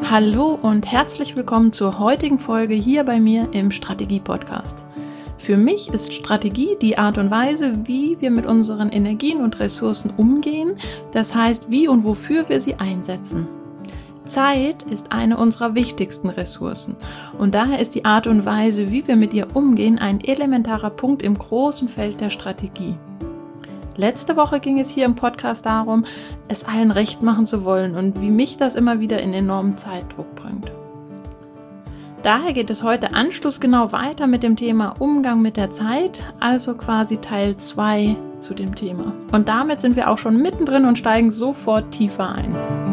Hallo und herzlich willkommen zur heutigen Folge hier bei mir im Strategie-Podcast. Für mich ist Strategie die Art und Weise, wie wir mit unseren Energien und Ressourcen umgehen, das heißt, wie und wofür wir sie einsetzen. Zeit ist eine unserer wichtigsten Ressourcen und daher ist die Art und Weise, wie wir mit ihr umgehen, ein elementarer Punkt im großen Feld der Strategie. Letzte Woche ging es hier im Podcast darum, es allen recht machen zu wollen und wie mich das immer wieder in enormen Zeitdruck bringt. Daher geht es heute anschlussgenau weiter mit dem Thema Umgang mit der Zeit, also quasi Teil 2 zu dem Thema. Und damit sind wir auch schon mittendrin und steigen sofort tiefer ein.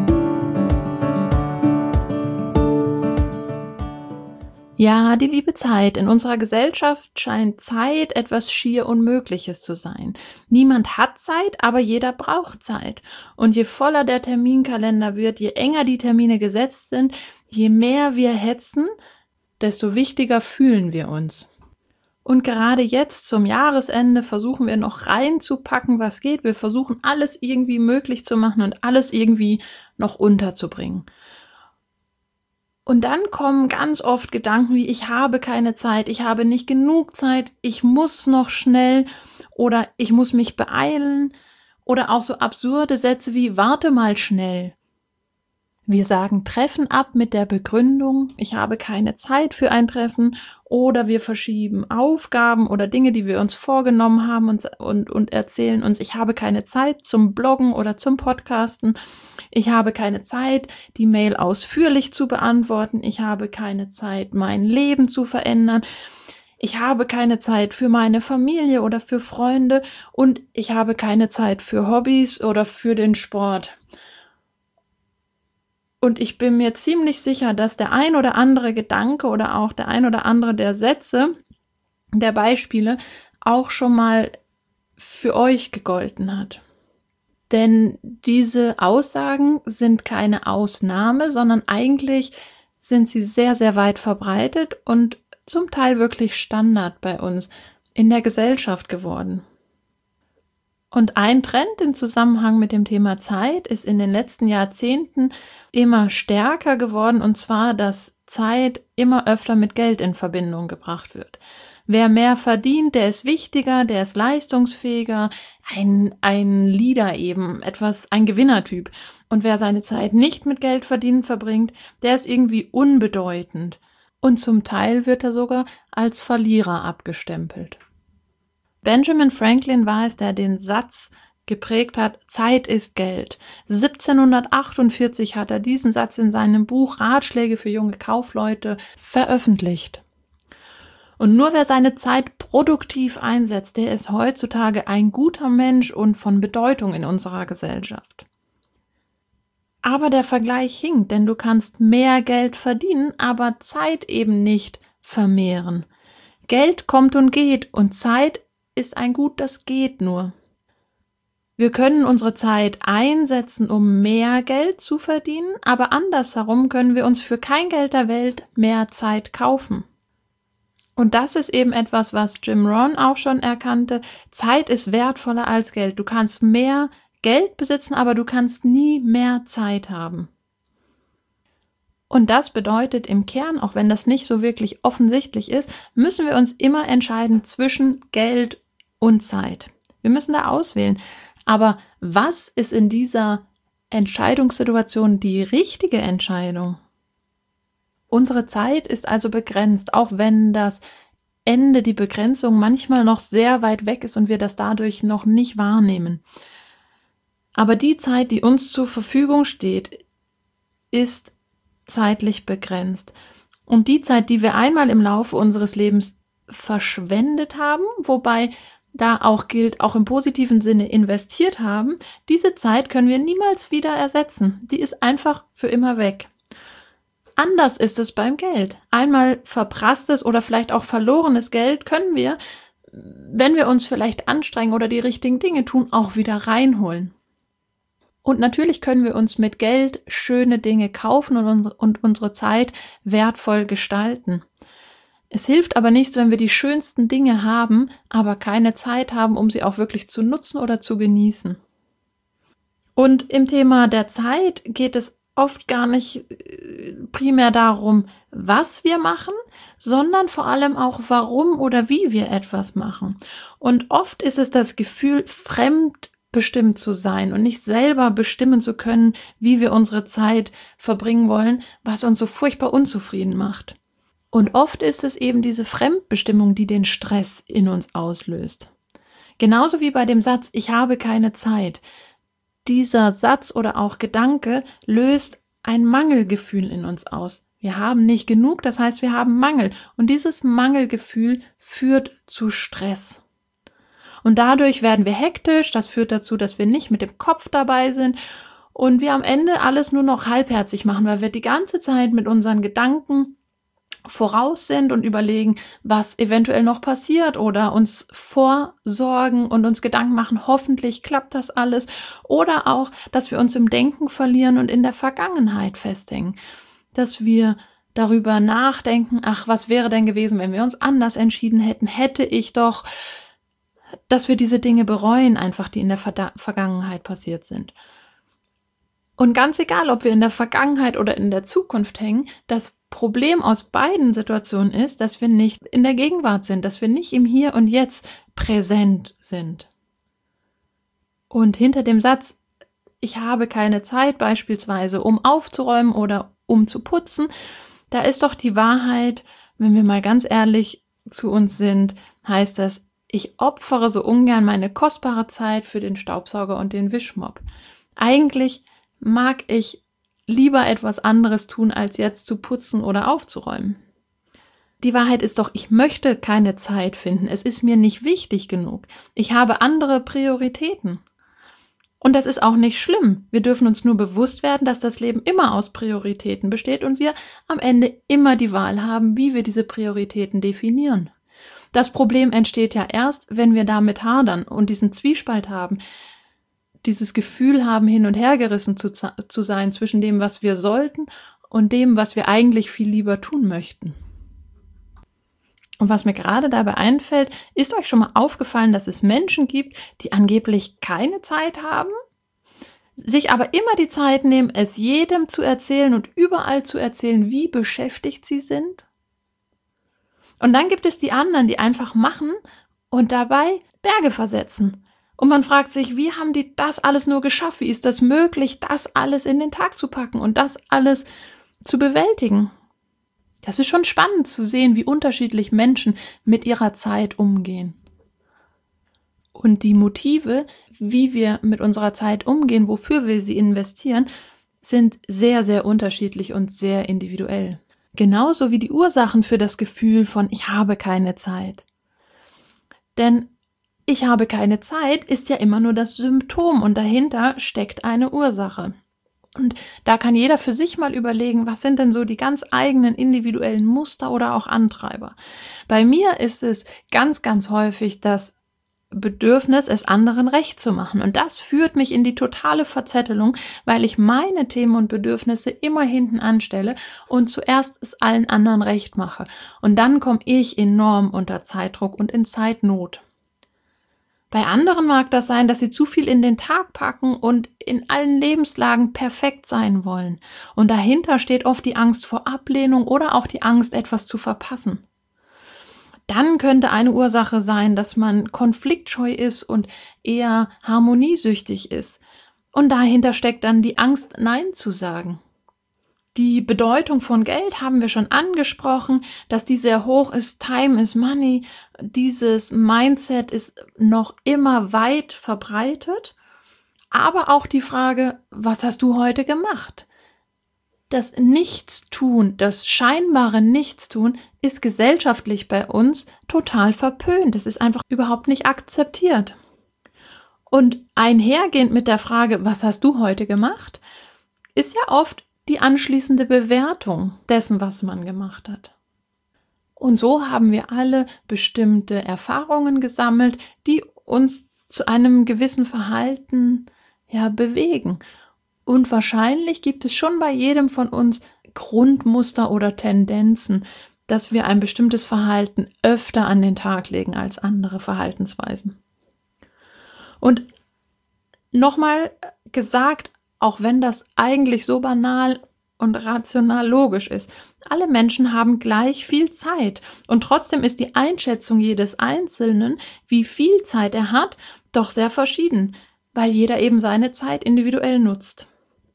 Ja, die liebe Zeit. In unserer Gesellschaft scheint Zeit etwas schier Unmögliches zu sein. Niemand hat Zeit, aber jeder braucht Zeit. Und je voller der Terminkalender wird, je enger die Termine gesetzt sind, je mehr wir hetzen, desto wichtiger fühlen wir uns. Und gerade jetzt zum Jahresende versuchen wir noch reinzupacken, was geht. Wir versuchen alles irgendwie möglich zu machen und alles irgendwie noch unterzubringen. Und dann kommen ganz oft Gedanken wie, ich habe keine Zeit, ich habe nicht genug Zeit, ich muss noch schnell oder ich muss mich beeilen oder auch so absurde Sätze wie, warte mal schnell. Wir sagen Treffen ab mit der Begründung, ich habe keine Zeit für ein Treffen oder wir verschieben Aufgaben oder Dinge, die wir uns vorgenommen haben und erzählen uns, ich habe keine Zeit zum Bloggen oder zum Podcasten. Ich habe keine Zeit, die Mail ausführlich zu beantworten. Ich habe keine Zeit, mein Leben zu verändern. Ich habe keine Zeit für meine Familie oder für Freunde und ich habe keine Zeit für Hobbys oder für den Sport. Und ich bin mir ziemlich sicher, dass der ein oder andere Gedanke oder auch der ein oder andere der Sätze, der Beispiele auch schon mal für euch gegolten hat. Denn diese Aussagen sind keine Ausnahme, sondern eigentlich sind sie sehr, sehr weit verbreitet und zum Teil wirklich Standard bei uns in der Gesellschaft geworden. Und ein Trend im Zusammenhang mit dem Thema Zeit ist in den letzten Jahrzehnten immer stärker geworden, und zwar, dass Zeit immer öfter mit Geld in Verbindung gebracht wird. Wer mehr verdient, der ist wichtiger, der ist leistungsfähiger, ein Leader eben, ein Gewinnertyp. Und wer seine Zeit nicht mit Geld verdienen verbringt, der ist irgendwie unbedeutend. Und zum Teil wird er sogar als Verlierer abgestempelt. Benjamin Franklin war es, der den Satz geprägt hat, Zeit ist Geld. 1748 hat er diesen Satz in seinem Buch Ratschläge für junge Kaufleute veröffentlicht. Und nur wer seine Zeit produktiv einsetzt, der ist heutzutage ein guter Mensch und von Bedeutung in unserer Gesellschaft. Aber der Vergleich hinkt, denn du kannst mehr Geld verdienen, aber Zeit eben nicht vermehren. Geld kommt und geht und Zeit ist ein Gut, das geht nur. Wir können unsere Zeit einsetzen, um mehr Geld zu verdienen, aber andersherum können wir uns für kein Geld der Welt mehr Zeit kaufen. Und das ist eben etwas, was Jim Rohn auch schon erkannte. Zeit ist wertvoller als Geld. Du kannst mehr Geld besitzen, aber du kannst nie mehr Zeit haben. Und das bedeutet im Kern, auch wenn das nicht so wirklich offensichtlich ist, müssen wir uns immer entscheiden zwischen Geld und Zeit. Wir müssen da auswählen. Aber was ist in dieser Entscheidungssituation die richtige Entscheidung? Unsere Zeit ist also begrenzt, auch wenn das Ende, die Begrenzung manchmal noch sehr weit weg ist und wir das dadurch noch nicht wahrnehmen. Aber die Zeit, die uns zur Verfügung steht, ist zeitlich begrenzt. Und die Zeit, die wir einmal im Laufe unseres Lebens verschwendet haben, wobei da auch gilt, auch im positiven Sinne investiert haben, diese Zeit können wir niemals wieder ersetzen. Die ist einfach für immer weg. Anders ist es beim Geld. Einmal verprasstes oder vielleicht auch verlorenes Geld können wir, wenn wir uns vielleicht anstrengen oder die richtigen Dinge tun, auch wieder reinholen. Und natürlich können wir uns mit Geld schöne Dinge kaufen und unsere Zeit wertvoll gestalten. Es hilft aber nichts, wenn wir die schönsten Dinge haben, aber keine Zeit haben, um sie auch wirklich zu nutzen oder zu genießen. Und im Thema der Zeit geht es oft gar nicht primär darum, was wir machen, sondern vor allem auch, warum oder wie wir etwas machen. Und oft ist es das Gefühl, fremdbestimmt zu sein und nicht selber bestimmen zu können, wie wir unsere Zeit verbringen wollen, was uns so furchtbar unzufrieden macht. Und oft ist es eben diese Fremdbestimmung, die den Stress in uns auslöst. Genauso wie bei dem Satz, ich habe keine Zeit. Dieser Satz oder auch Gedanke löst ein Mangelgefühl in uns aus. Wir haben nicht genug, das heißt, wir haben Mangel. Und dieses Mangelgefühl führt zu Stress. Und dadurch werden wir hektisch, das führt dazu, dass wir nicht mit dem Kopf dabei sind und wir am Ende alles nur noch halbherzig machen, weil wir die ganze Zeit mit unseren Gedanken voraus sind und überlegen, was eventuell noch passiert oder uns vorsorgen und uns Gedanken machen, hoffentlich klappt das alles, oder auch, dass wir uns im Denken verlieren und in der Vergangenheit festhängen, dass wir darüber nachdenken, ach, was wäre denn gewesen, wenn wir uns anders entschieden hätten, hätte ich doch, dass wir diese Dinge bereuen, einfach die in der Vergangenheit passiert sind. Und ganz egal, ob wir in der Vergangenheit oder in der Zukunft hängen, das Problem aus beiden Situationen ist, dass wir nicht in der Gegenwart sind, dass wir nicht im Hier und Jetzt präsent sind. Und hinter dem Satz, ich habe keine Zeit beispielsweise, um aufzuräumen oder um zu putzen, da ist doch die Wahrheit, wenn wir mal ganz ehrlich zu uns sind, heißt das, ich opfere so ungern meine kostbare Zeit für den Staubsauger und den Wischmopp. Eigentlich mag ich lieber etwas anderes tun, als jetzt zu putzen oder aufzuräumen. Die Wahrheit ist doch, ich möchte keine Zeit finden. Es ist mir nicht wichtig genug. Ich habe andere Prioritäten. Und das ist auch nicht schlimm. Wir dürfen uns nur bewusst werden, dass das Leben immer aus Prioritäten besteht und wir am Ende immer die Wahl haben, wie wir diese Prioritäten definieren. Das Problem entsteht ja erst, wenn wir damit hadern und diesen Zwiespalt haben, dieses Gefühl haben, hin und her gerissen zu sein zwischen dem, was wir sollten und dem, was wir eigentlich viel lieber tun möchten. Und was mir gerade dabei einfällt, ist euch schon mal aufgefallen, dass es Menschen gibt, die angeblich keine Zeit haben, sich aber immer die Zeit nehmen, es jedem zu erzählen und überall zu erzählen, wie beschäftigt sie sind? Und dann gibt es die anderen, die einfach machen und dabei Berge versetzen. Und man fragt sich, wie haben die das alles nur geschafft? Wie ist das möglich, das alles in den Tag zu packen und das alles zu bewältigen? Das ist schon spannend zu sehen, wie unterschiedlich Menschen mit ihrer Zeit umgehen. Und die Motive, wie wir mit unserer Zeit umgehen, wofür wir sie investieren, sind sehr, sehr unterschiedlich und sehr individuell. Genauso wie die Ursachen für das Gefühl von ich habe keine Zeit. Denn ich habe keine Zeit ist ja immer nur das Symptom und dahinter steckt eine Ursache. Und da kann jeder für sich mal überlegen, was sind denn so die ganz eigenen individuellen Muster oder auch Antreiber. Bei mir ist es ganz, ganz häufig das Bedürfnis, es anderen recht zu machen. Und das führt mich in die totale Verzettelung, weil ich meine Themen und Bedürfnisse immer hinten anstelle und zuerst es allen anderen recht mache. Und dann komme ich enorm unter Zeitdruck und in Zeitnot. Bei anderen mag das sein, dass sie zu viel in den Tag packen und in allen Lebenslagen perfekt sein wollen. Und dahinter steht oft die Angst vor Ablehnung oder auch die Angst, etwas zu verpassen. Dann könnte eine Ursache sein, dass man konfliktscheu ist und eher harmoniesüchtig ist. Und dahinter steckt dann die Angst, Nein zu sagen. Die Bedeutung von Geld haben wir schon angesprochen, dass die sehr hoch ist. Time is money. Dieses Mindset ist noch immer weit verbreitet. Aber auch die Frage, was hast du heute gemacht? Das Nichtstun, das scheinbare Nichtstun ist gesellschaftlich bei uns total verpönt. Es ist einfach überhaupt nicht akzeptiert. Und einhergehend mit der Frage, was hast du heute gemacht, ist ja oft die anschließende Bewertung dessen, was man gemacht hat. Und so haben wir alle bestimmte Erfahrungen gesammelt, die uns zu einem gewissen Verhalten bewegen. Und wahrscheinlich gibt es schon bei jedem von uns Grundmuster oder Tendenzen, dass wir ein bestimmtes Verhalten öfter an den Tag legen als andere Verhaltensweisen. Und nochmal gesagt, auch wenn das eigentlich so banal und rational logisch ist. Alle Menschen haben gleich viel Zeit und trotzdem ist die Einschätzung jedes Einzelnen, wie viel Zeit er hat, doch sehr verschieden, weil jeder eben seine Zeit individuell nutzt.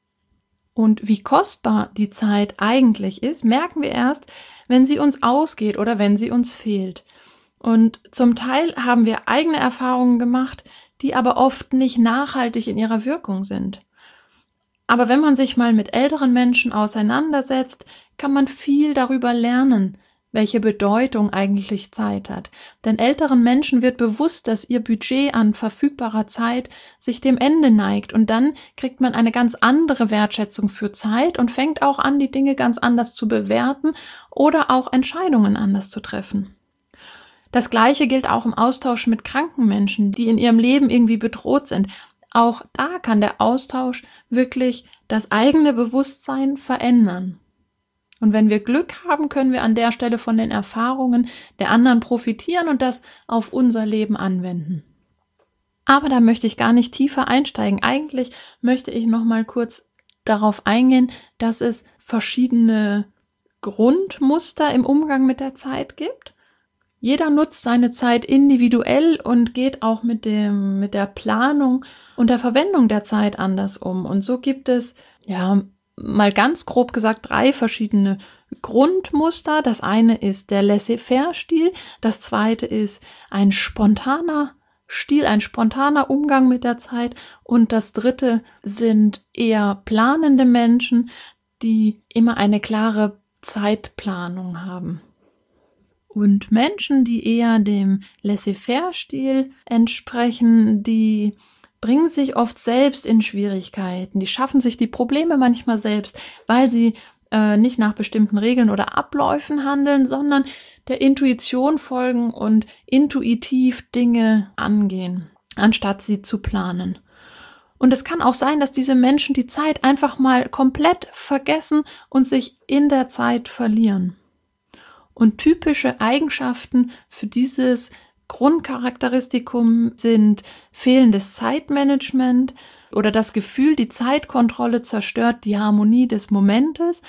Und wie kostbar die Zeit eigentlich ist, merken wir erst, wenn sie uns ausgeht oder wenn sie uns fehlt. Und zum Teil haben wir eigene Erfahrungen gemacht, die aber oft nicht nachhaltig in ihrer Wirkung sind. Aber wenn man sich mal mit älteren Menschen auseinandersetzt, kann man viel darüber lernen, welche Bedeutung eigentlich Zeit hat. Denn älteren Menschen wird bewusst, dass ihr Budget an verfügbarer Zeit sich dem Ende neigt. Und dann kriegt man eine ganz andere Wertschätzung für Zeit und fängt auch an, die Dinge ganz anders zu bewerten oder auch Entscheidungen anders zu treffen. Das Gleiche gilt auch im Austausch mit kranken Menschen, die in ihrem Leben irgendwie bedroht sind. Auch da kann der Austausch wirklich das eigene Bewusstsein verändern. Und wenn wir Glück haben, können wir an der Stelle von den Erfahrungen der anderen profitieren und das auf unser Leben anwenden. Aber da möchte ich gar nicht tiefer einsteigen. Eigentlich möchte ich noch mal kurz darauf eingehen, dass es verschiedene Grundmuster im Umgang mit der Zeit gibt. Jeder nutzt seine Zeit individuell und geht auch mit der Planung und der Verwendung der Zeit anders um. Und so gibt es, mal ganz grob gesagt, 3 verschiedene Grundmuster. Das eine ist der Laissez-faire-Stil, das zweite ist ein spontaner Stil, ein spontaner Umgang mit der Zeit und das dritte sind eher planende Menschen, die immer eine klare Zeitplanung haben. Und Menschen, die eher dem Laissez-faire-Stil entsprechen, die bringen sich oft selbst in Schwierigkeiten. Die schaffen sich die Probleme manchmal selbst, weil sie nicht nach bestimmten Regeln oder Abläufen handeln, sondern der Intuition folgen und intuitiv Dinge angehen, anstatt sie zu planen. Und es kann auch sein, dass diese Menschen die Zeit einfach mal komplett vergessen und sich in der Zeit verlieren. Und typische Eigenschaften für dieses Grundcharakteristikum sind fehlendes Zeitmanagement oder das Gefühl, die Zeitkontrolle zerstört die Harmonie des Momentes,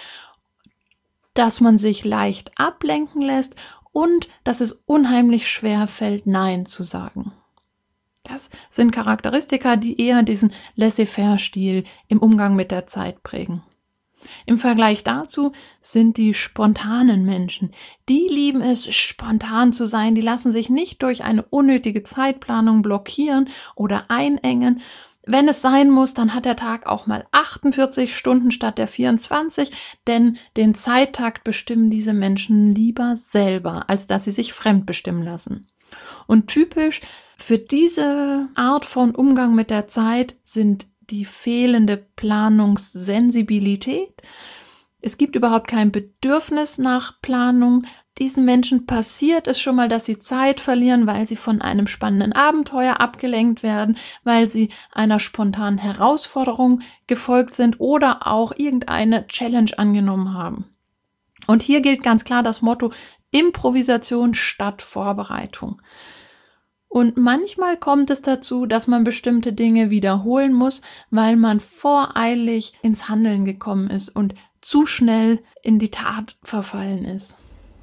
dass man sich leicht ablenken lässt und dass es unheimlich schwer fällt, Nein zu sagen. Das sind Charakteristika, die eher diesen Laissez-faire-Stil im Umgang mit der Zeit prägen. Im Vergleich dazu sind die spontanen Menschen. Die lieben es, spontan zu sein. Die lassen sich nicht durch eine unnötige Zeitplanung blockieren oder einengen. Wenn es sein muss, dann hat der Tag auch mal 48 Stunden statt der 24, denn den Zeittakt bestimmen diese Menschen lieber selber, als dass sie sich fremdbestimmen lassen. Und typisch für diese Art von Umgang mit der Zeit sind die fehlende Planungssensibilität. Es gibt überhaupt kein Bedürfnis nach Planung. Diesen Menschen passiert es schon mal, dass sie Zeit verlieren, weil sie von einem spannenden Abenteuer abgelenkt werden, weil sie einer spontanen Herausforderung gefolgt sind oder auch irgendeine Challenge angenommen haben. Und hier gilt ganz klar das Motto Improvisation statt Vorbereitung. Und manchmal kommt es dazu, dass man bestimmte Dinge wiederholen muss, weil man voreilig ins Handeln gekommen ist und zu schnell in die Tat verfallen ist.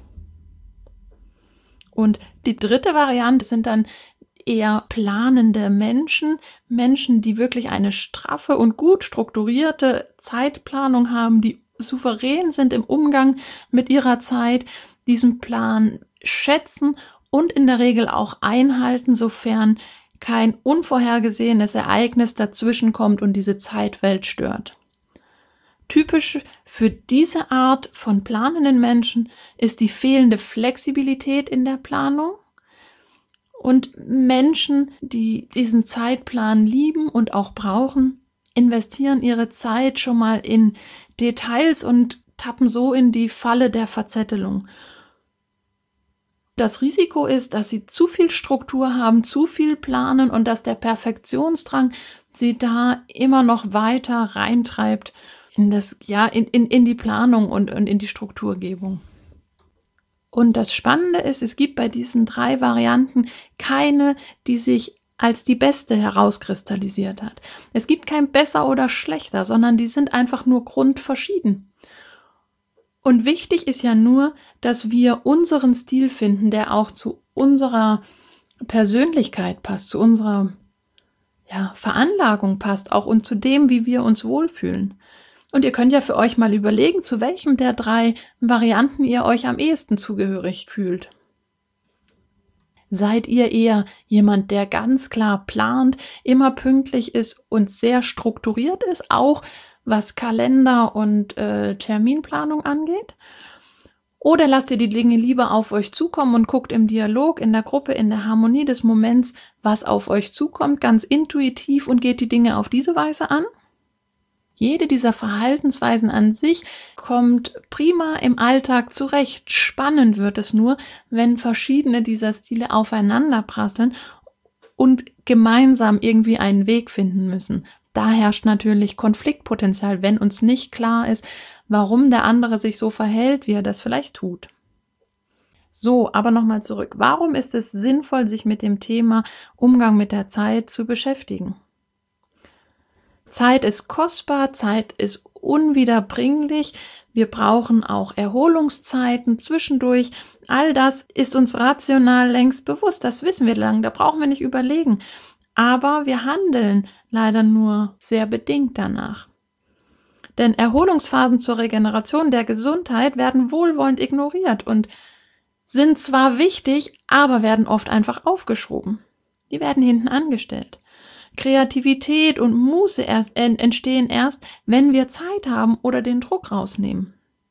Und die dritte Variante sind dann eher planende Menschen, die wirklich eine straffe und gut strukturierte Zeitplanung haben, die souverän sind im Umgang mit ihrer Zeit, diesen Plan schätzen und in der Regel auch einhalten, sofern kein unvorhergesehenes Ereignis dazwischen kommt und diese Zeitwelt stört. Typisch für diese Art von planenden Menschen ist die fehlende Flexibilität in der Planung. Und Menschen, die diesen Zeitplan lieben und auch brauchen, investieren ihre Zeit schon mal in Details und tappen so in die Falle der Verzettelung. Das Risiko ist, dass sie zu viel Struktur haben, zu viel planen und dass der Perfektionsdrang sie da immer noch weiter reintreibt in die Planung und in die Strukturgebung. Und das Spannende ist, es gibt bei diesen 3 Varianten keine, die sich als die beste herauskristallisiert hat. Es gibt kein besser oder schlechter, sondern die sind einfach nur grundverschieden. Und wichtig ist ja nur, dass wir unseren Stil finden, der auch zu unserer Persönlichkeit passt, zu unserer Veranlagung passt, auch und zu dem, wie wir uns wohlfühlen. Und ihr könnt ja für euch mal überlegen, zu welchem der 3 Varianten ihr euch am ehesten zugehörig fühlt. Seid ihr eher jemand, der ganz klar plant, immer pünktlich ist und sehr strukturiert ist, auch was Kalender und Terminplanung angeht? Oder lasst ihr die Dinge lieber auf euch zukommen und guckt im Dialog, in der Gruppe, in der Harmonie des Moments, was auf euch zukommt, ganz intuitiv und geht die Dinge auf diese Weise an? Jede dieser Verhaltensweisen an sich kommt prima im Alltag zurecht. Spannend wird es nur, wenn verschiedene dieser Stile aufeinander prasseln und gemeinsam irgendwie einen Weg finden müssen. Da herrscht natürlich Konfliktpotenzial, wenn uns nicht klar ist, warum der andere sich so verhält, wie er das vielleicht tut. So, aber nochmal zurück. Warum ist es sinnvoll, sich mit dem Thema Umgang mit der Zeit zu beschäftigen? Zeit ist kostbar, Zeit ist unwiederbringlich. Wir brauchen auch Erholungszeiten zwischendurch. All das ist uns rational längst bewusst. Das wissen wir lang. Da brauchen wir nicht überlegen. Aber wir handeln leider nur sehr bedingt danach. Denn Erholungsphasen zur Regeneration der Gesundheit werden wohlwollend ignoriert und sind zwar wichtig, aber werden oft einfach aufgeschoben. Die werden hinten angestellt. Kreativität und Muße entstehen erst, wenn wir Zeit haben oder den Druck rausnehmen.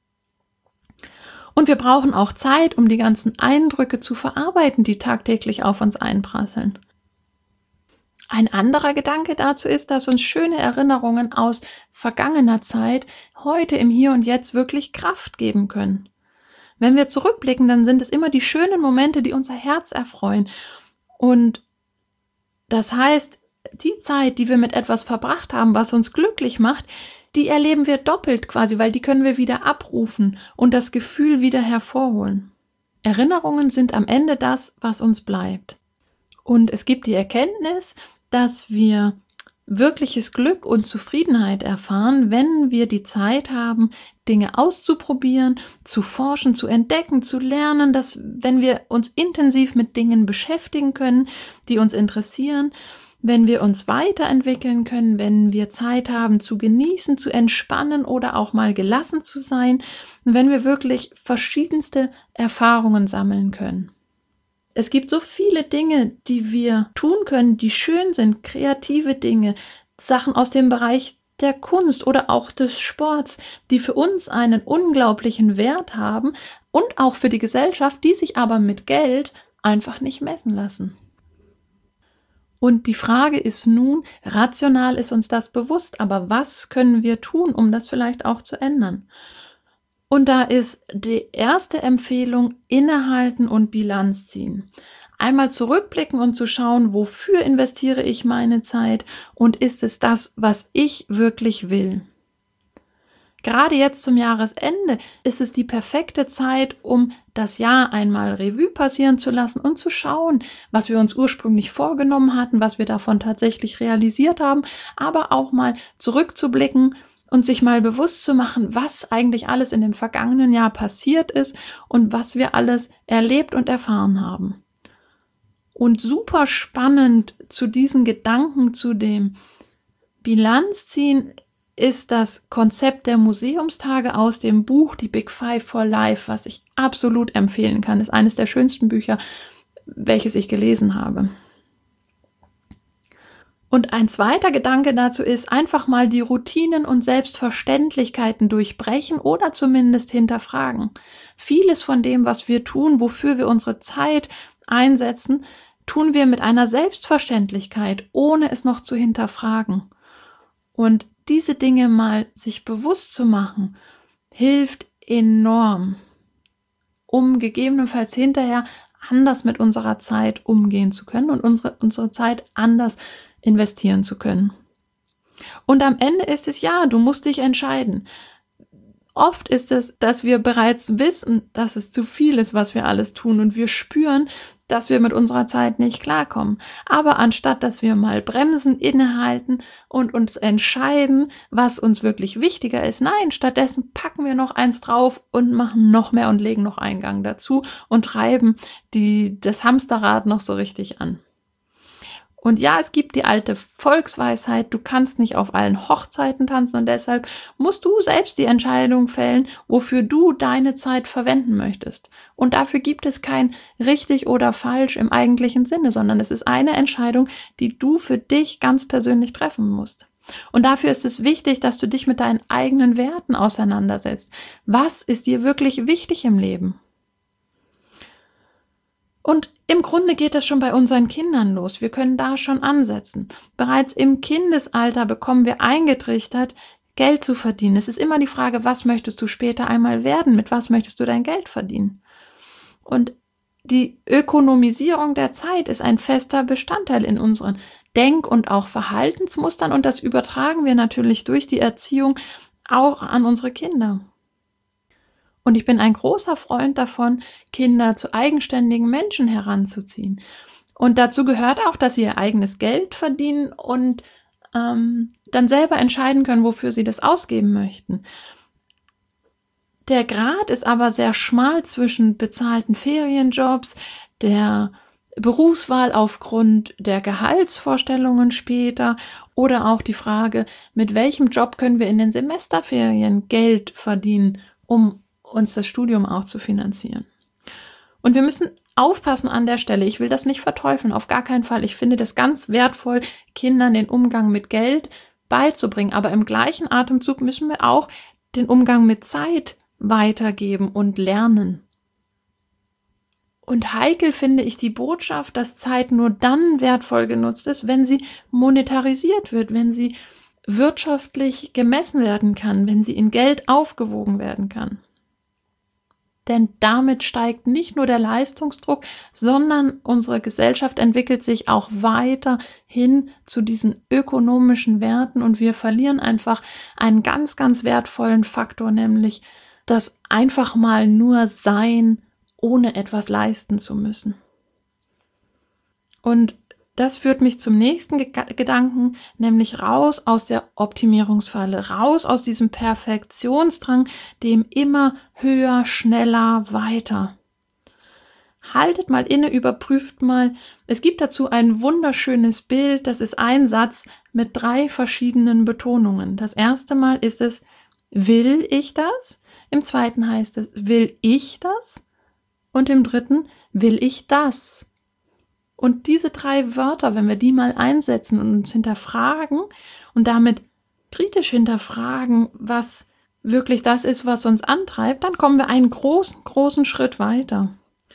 Und wir brauchen auch Zeit, um die ganzen Eindrücke zu verarbeiten, die tagtäglich auf uns einprasseln. Ein anderer Gedanke dazu ist, dass uns schöne Erinnerungen aus vergangener Zeit heute im Hier und Jetzt wirklich Kraft geben können. Wenn wir zurückblicken, dann sind es immer die schönen Momente, die unser Herz erfreuen. Und das heißt, die Zeit, die wir mit etwas verbracht haben, was uns glücklich macht, die erleben wir doppelt quasi, weil die können wir wieder abrufen und das Gefühl wieder hervorholen. Erinnerungen sind am Ende das, was uns bleibt. Und es gibt die Erkenntnis, dass wir wirkliches Glück und Zufriedenheit erfahren, wenn wir die Zeit haben, Dinge auszuprobieren, zu forschen, zu entdecken, zu lernen, dass wenn wir uns intensiv mit Dingen beschäftigen können, die uns interessieren, wenn wir uns weiterentwickeln können, wenn wir Zeit haben zu genießen, zu entspannen oder auch mal gelassen zu sein, wenn wir wirklich verschiedenste Erfahrungen sammeln können. Es gibt so viele Dinge, die wir tun können, die schön sind, kreative Dinge, Sachen aus dem Bereich der Kunst oder auch des Sports, die für uns einen unglaublichen Wert haben und auch für die Gesellschaft, die sich aber mit Geld einfach nicht messen lassen. Und die Frage ist nun, rational ist uns das bewusst, aber was können wir tun, um das vielleicht auch zu ändern? Und da ist die erste Empfehlung, innehalten und Bilanz ziehen. Einmal zurückblicken und zu schauen, wofür investiere ich meine Zeit und ist es das, was ich wirklich will? Gerade jetzt zum Jahresende ist es die perfekte Zeit, um das Jahr einmal Revue passieren zu lassen und zu schauen, was wir uns ursprünglich vorgenommen hatten, was wir davon tatsächlich realisiert haben, aber auch mal zurückzublicken und sich mal bewusst zu machen, was eigentlich alles in dem vergangenen Jahr passiert ist und was wir alles erlebt und erfahren haben. Und super spannend zu diesen Gedanken, zu dem Bilanzziehen, ist das Konzept der Museumstage aus dem Buch Die Big Five for Life, was ich absolut empfehlen kann. Ist eines der schönsten Bücher, welches ich gelesen habe. Und ein zweiter Gedanke dazu ist, einfach mal die Routinen und Selbstverständlichkeiten durchbrechen oder zumindest hinterfragen. Vieles von dem, was wir tun, wofür wir unsere Zeit einsetzen, tun wir mit einer Selbstverständlichkeit, ohne es noch zu hinterfragen. Und diese Dinge mal sich bewusst zu machen, hilft enorm, um gegebenenfalls hinterher anders mit unserer Zeit umgehen zu können und unsere Zeit anders investieren zu können. Und am Ende ist es du musst dich entscheiden. Oft ist es, dass wir bereits wissen, dass es zu viel ist, was wir alles tun und wir spüren, dass wir mit unserer Zeit nicht klarkommen. Aber anstatt, dass wir mal bremsen, innehalten und uns entscheiden, was uns wirklich wichtiger ist, nein, stattdessen packen wir noch eins drauf und machen noch mehr und legen noch einen Gang dazu und treiben das Hamsterrad noch so richtig an. Und ja, es gibt die alte Volksweisheit, du kannst nicht auf allen Hochzeiten tanzen und deshalb musst du selbst die Entscheidung fällen, wofür du deine Zeit verwenden möchtest. Und dafür gibt es kein richtig oder falsch im eigentlichen Sinne, sondern es ist eine Entscheidung, die du für dich ganz persönlich treffen musst. Und dafür ist es wichtig, dass du dich mit deinen eigenen Werten auseinandersetzt. Was ist dir wirklich wichtig im Leben? Und im Grunde geht das schon bei unseren Kindern los. Wir können da schon ansetzen. Bereits im Kindesalter bekommen wir eingetrichtert, Geld zu verdienen. Es ist immer die Frage, was möchtest du später einmal werden? Mit was möchtest du dein Geld verdienen? Und die Ökonomisierung der Zeit ist ein fester Bestandteil in unseren Denk- und auch Verhaltensmustern. Und das übertragen wir natürlich durch die Erziehung auch an unsere Kinder. Und ich bin ein großer Freund davon, Kinder zu eigenständigen Menschen heranzuziehen. Und dazu gehört auch, dass sie ihr eigenes Geld verdienen und dann selber entscheiden können, wofür sie das ausgeben möchten. Der Grat ist aber sehr schmal zwischen bezahlten Ferienjobs, der Berufswahl aufgrund der Gehaltsvorstellungen später oder auch die Frage, mit welchem Job können wir in den Semesterferien Geld verdienen, um uns das Studium auch zu finanzieren. Und wir müssen aufpassen an der Stelle. Ich will das nicht verteufeln, auf gar keinen Fall. Ich finde das ganz wertvoll, Kindern den Umgang mit Geld beizubringen. Aber im gleichen Atemzug müssen wir auch den Umgang mit Zeit weitergeben und lernen. Und heikel finde ich die Botschaft, dass Zeit nur dann wertvoll genutzt ist, wenn sie monetarisiert wird, wenn sie wirtschaftlich gemessen werden kann, wenn sie in Geld aufgewogen werden kann. Denn damit steigt nicht nur der Leistungsdruck, sondern unsere Gesellschaft entwickelt sich auch weiter hin zu diesen ökonomischen Werten und wir verlieren einfach einen ganz, ganz wertvollen Faktor, nämlich das einfach mal nur Sein, ohne etwas leisten zu müssen. Und das führt mich zum nächsten Gedanken, nämlich raus aus der Optimierungsfalle, raus aus diesem Perfektionsdrang, dem immer höher, schneller, weiter. Haltet mal inne, überprüft mal. Es gibt dazu ein wunderschönes Bild, das ist ein Satz mit 3 verschiedenen Betonungen. Das erste Mal ist es, will ich das? Im zweiten heißt es, will ich das? Und im dritten, will ich das? Und diese 3 Wörter, wenn wir die mal einsetzen und uns hinterfragen und damit kritisch hinterfragen, was wirklich das ist, was uns antreibt, dann kommen wir einen großen, großen Schritt weiter.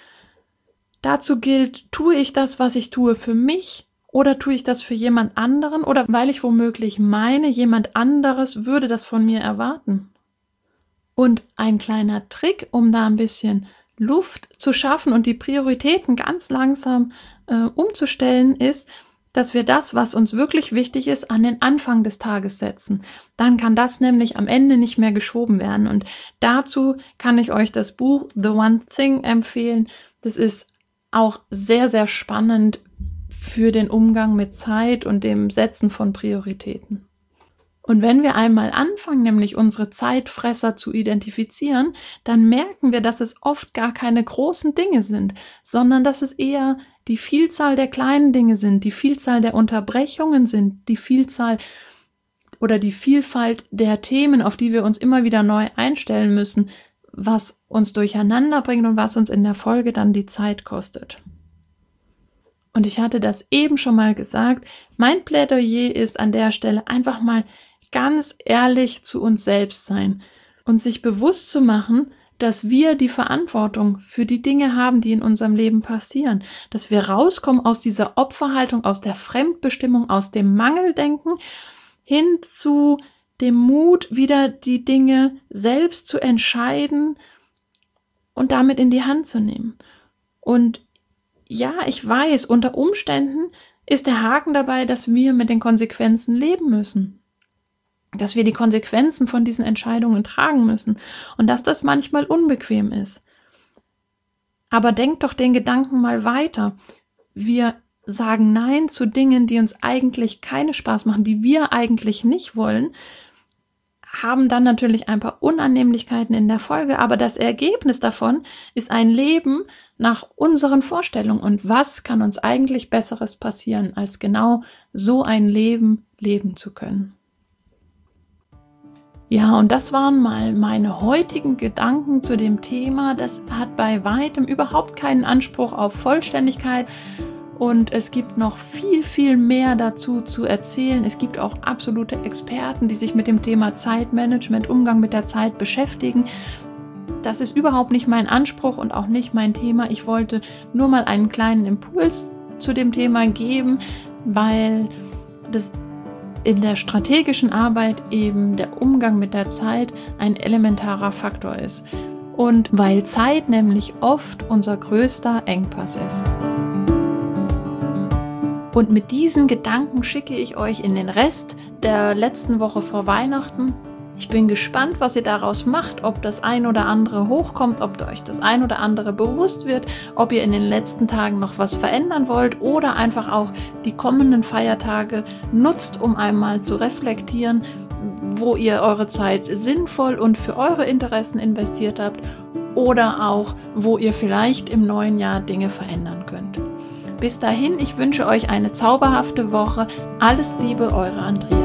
Dazu gilt, tue ich das, was ich tue, für mich oder tue ich das für jemand anderen oder weil ich womöglich meine, jemand anderes würde das von mir erwarten. Und ein kleiner Trick, um da ein bisschen Luft zu schaffen und die Prioritäten ganz langsam umzustellen, ist, dass wir das, was uns wirklich wichtig ist, an den Anfang des Tages setzen. Dann kann das nämlich am Ende nicht mehr geschoben werden. Und dazu kann ich euch das Buch The One Thing empfehlen. Das ist auch sehr, sehr spannend für den Umgang mit Zeit und dem Setzen von Prioritäten. Und wenn wir einmal anfangen, nämlich unsere Zeitfresser zu identifizieren, dann merken wir, dass es oft gar keine großen Dinge sind, sondern dass es eher die Vielzahl der kleinen Dinge sind, die Vielzahl der Unterbrechungen sind, die Vielzahl oder die Vielfalt der Themen, auf die wir uns immer wieder neu einstellen müssen, was uns durcheinander bringt und was uns in der Folge dann die Zeit kostet. Und ich hatte das eben schon mal gesagt, mein Plädoyer ist an der Stelle einfach mal ganz ehrlich zu uns selbst sein und sich bewusst zu machen, dass wir die Verantwortung für die Dinge haben, die in unserem Leben passieren, dass wir rauskommen aus dieser Opferhaltung, aus der Fremdbestimmung, aus dem Mangeldenken hin zu dem Mut, wieder die Dinge selbst zu entscheiden und damit in die Hand zu nehmen. Und ja, ich weiß, unter Umständen ist der Haken dabei, dass wir mit den Konsequenzen leben müssen. dass wir die Konsequenzen von diesen Entscheidungen tragen müssen und dass das manchmal unbequem ist. Aber denkt doch den Gedanken mal weiter. Wir sagen Nein zu Dingen, die uns eigentlich keinen Spaß machen, die wir eigentlich nicht wollen, haben dann natürlich ein paar Unannehmlichkeiten in der Folge, aber das Ergebnis davon ist ein Leben nach unseren Vorstellungen. Und was kann uns eigentlich Besseres passieren, als genau so ein Leben leben zu können? Ja, und das waren mal meine heutigen Gedanken zu dem Thema. Das hat bei weitem überhaupt keinen Anspruch auf Vollständigkeit. Und es gibt noch viel, viel mehr dazu zu erzählen. Es gibt auch absolute Experten, die sich mit dem Thema Zeitmanagement, Umgang mit der Zeit beschäftigen. Das ist überhaupt nicht mein Anspruch und auch nicht mein Thema. Ich wollte nur mal einen kleinen Impuls zu dem Thema geben, weil das in der strategischen Arbeit eben der Umgang mit der Zeit ein elementarer Faktor ist. Und weil Zeit nämlich oft unser größter Engpass ist. Und mit diesen Gedanken schicke ich euch in den Rest der letzten Woche vor Weihnachten. Ich bin gespannt, was ihr daraus macht, ob das ein oder andere hochkommt, ob euch das ein oder andere bewusst wird, ob ihr in den letzten Tagen noch was verändern wollt oder einfach auch die kommenden Feiertage nutzt, um einmal zu reflektieren, wo ihr eure Zeit sinnvoll und für eure Interessen investiert habt oder auch, wo ihr vielleicht im neuen Jahr Dinge verändern könnt. Bis dahin, ich wünsche euch eine zauberhafte Woche. Alles Liebe, eure Andrea.